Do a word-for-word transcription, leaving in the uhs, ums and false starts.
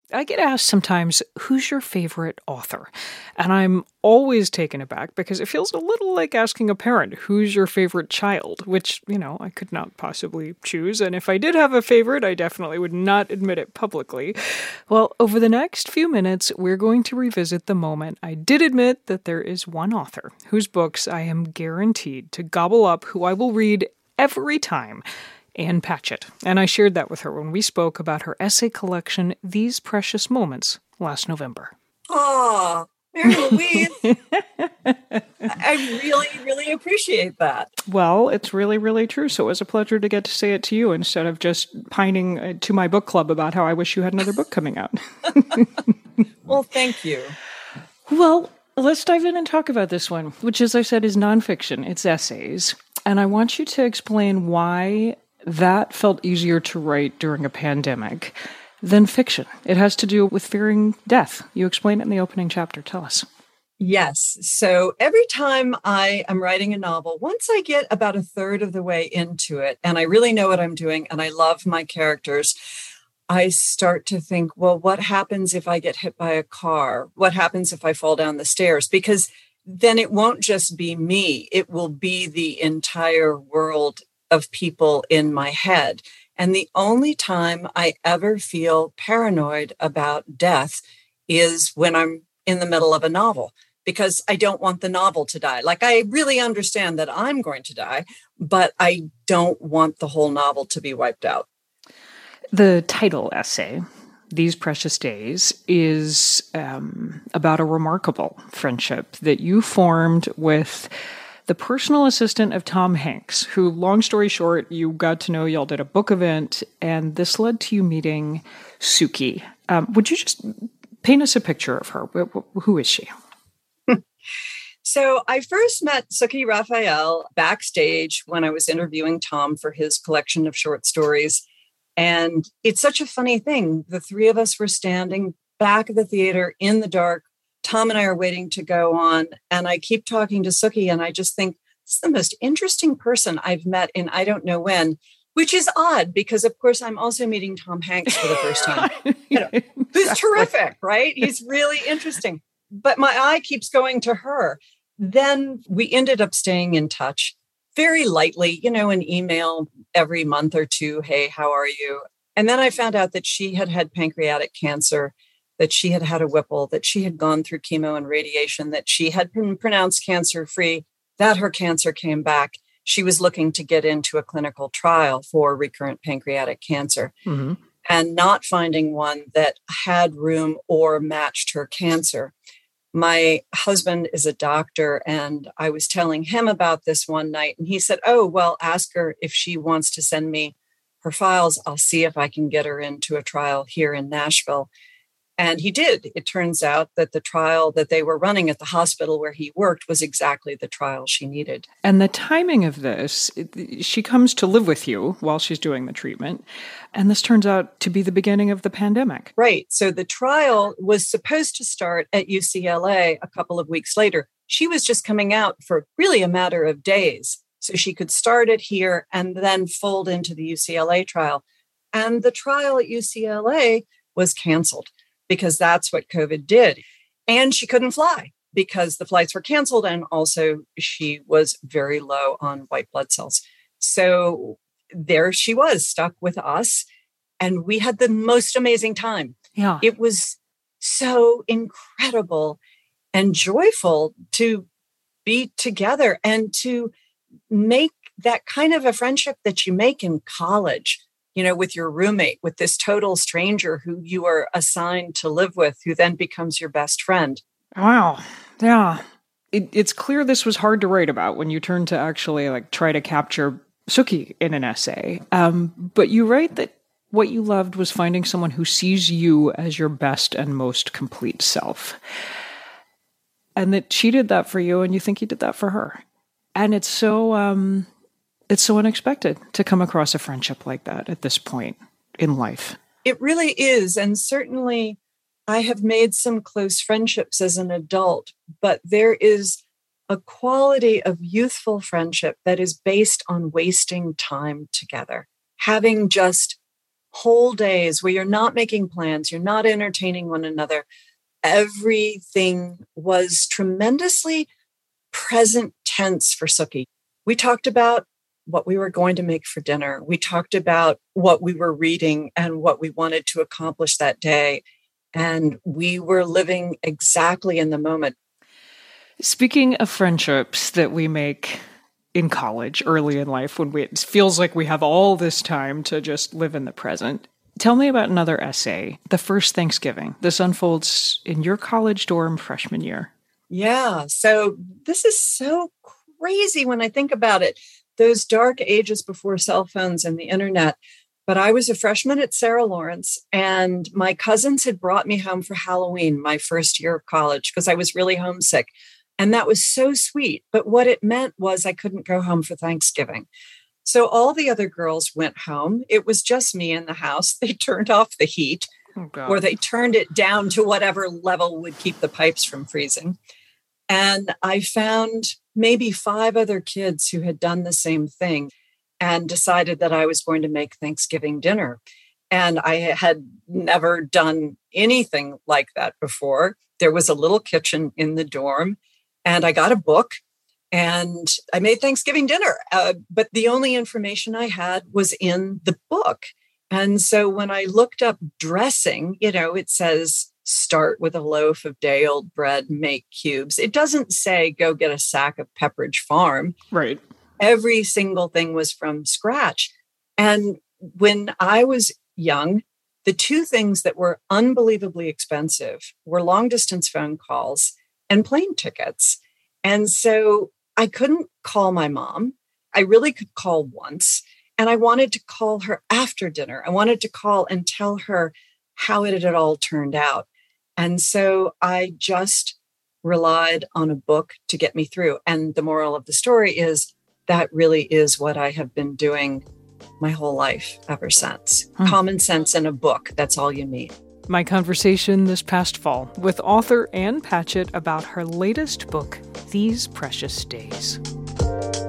I get asked sometimes, who's your favorite author? And I'm always taken aback because it feels a little like asking a parent, who's your favorite child? Which, you know, I could not possibly choose. And if I did have a favorite, I definitely would not admit it publicly. Well, over the next few minutes, we're going to revisit the moment I did admit that there is one author whose books I am guaranteed to gobble up, who I will read every time. Ann Patchett, and I shared that with her when we spoke about her essay collection, These Precious Moments, last November. Oh, Mary Louise, I really, really appreciate that. Well, it's really, really true. So it was a pleasure to get to say it to you instead of just pining to my book club about how I wish you had another book coming out. Well, thank you. Well, let's dive in and talk about this one, which, as I said, is nonfiction. It's essays. And I want you to explain why that felt easier to write during a pandemic than fiction. It has to do with fearing death. You explain it in the opening chapter. Tell us. Yes. So every time I am writing a novel, once I get about a third of the way into it, and I really know what I'm doing, and I love my characters, I start to think, well, what happens if I get hit by a car? What happens if I fall down the stairs? Because then it won't just be me. It will be the entire world of people in my head. And the only time I ever feel paranoid about death is when I'm in the middle of a novel, because I don't want the novel to die. Like, I really understand that I'm going to die, but I don't want the whole novel to be wiped out. The title essay, These Precious Days, is um, about a remarkable friendship that you formed with the personal assistant of Tom Hanks, who, long story short, you got to know, y'all did a book event, and this led to you meeting Suki. Um, would you just paint us a picture of her? Who is she? So I first met Suki Raphael backstage when I was interviewing Tom for his collection of short stories. And it's such a funny thing. The three of us were standing back of the theater in the dark. Tom and I are waiting to go on. And I keep talking to Suki, and I just think, this is the most interesting person I've met in I don't know when, which is odd because, of course, I'm also meeting Tom Hanks for the first time. You know, who's terrific, right? He's really interesting. But my eye keeps going to her. Then we ended up staying in touch very lightly, you know, an email every month or two. Hey, how are you? And then I found out that she had had pancreatic cancer, that she had had a Whipple, that she had gone through chemo and radiation, that she had been pronounced cancer-free, that her cancer came back. She was looking to get into a clinical trial for recurrent pancreatic cancer, mm-hmm. and not finding one that had room or matched her cancer. My husband is a doctor, and I was telling him about this one night, and he said, oh, well, ask her if she wants to send me her files. I'll see if I can get her into a trial here in Nashville. And he did. It turns out that the trial that they were running at the hospital where he worked was exactly the trial she needed. And the timing of this, she comes to live with you while she's doing the treatment. And this turns out to be the beginning of the pandemic. Right. So the trial was supposed to start at U C L A a couple of weeks later. She was just coming out for really a matter of days. So she could start it here and then fold into the U C L A trial. And the trial at U C L A was canceled, because that's what COVID did. And she couldn't fly because the flights were canceled. And also she was very low on white blood cells. So there she was, stuck with us. And we had the most amazing time. Yeah. It was so incredible and joyful to be together and to make that kind of a friendship that you make in college, you know, with your roommate, with this total stranger who you are assigned to live with, who then becomes your best friend. Wow. Yeah. It, it's clear this was hard to write about when you turn to actually like try to capture Suki in an essay. Um, but you write that what you loved was finding someone who sees you as your best and most complete self. And that she did that for you, and you think you did that for her. And it's so... Um, It's so unexpected to come across a friendship like that at this point in life. It really is. And certainly I have made some close friendships as an adult, but there is a quality of youthful friendship that is based on wasting time together, having just whole days where you're not making plans, you're not entertaining one another. Everything was tremendously present tense for Sookie. We talked about what we were going to make for dinner. We talked about what we were reading and what we wanted to accomplish that day. And we were living exactly in the moment. Speaking of friendships that we make in college, early in life, when we, it feels like we have all this time to just live in the present, tell me about another essay, The First Thanksgiving. This unfolds in your college dorm freshman year. Yeah. So this is so crazy when I think about it. Those dark ages before cell phones and the internet. But I was a freshman at Sarah Lawrence, and my cousins had brought me home for Halloween, my first year of college, because I was really homesick. And that was so sweet. But what it meant was I couldn't go home for Thanksgiving. So all the other girls went home. It was just me in the house. They turned off the heat, oh, or they turned it down to whatever level would keep the pipes from freezing. And I found maybe five other kids who had done the same thing and decided that I was going to make Thanksgiving dinner. And I had never done anything like that before. There was a little kitchen in the dorm, and I got a book and I made Thanksgiving dinner. Uh, but the only information I had was in the book. And so when I looked up dressing, you know, it says, start with a loaf of day-old bread, make cubes. It doesn't say go get a sack of Pepperidge Farm. Right. Every single thing was from scratch. And when I was young, the two things that were unbelievably expensive were long-distance phone calls and plane tickets. And so I couldn't call my mom. I really could call once. And I wanted to call her after dinner. I wanted to call and tell her how it had all turned out. And so I just relied on a book to get me through. And the moral of the story is that really is what I have been doing my whole life ever since. Hmm. Common sense and a book. That's all you need. My conversation this past fall with author Ann Patchett about her latest book, These Precious Days.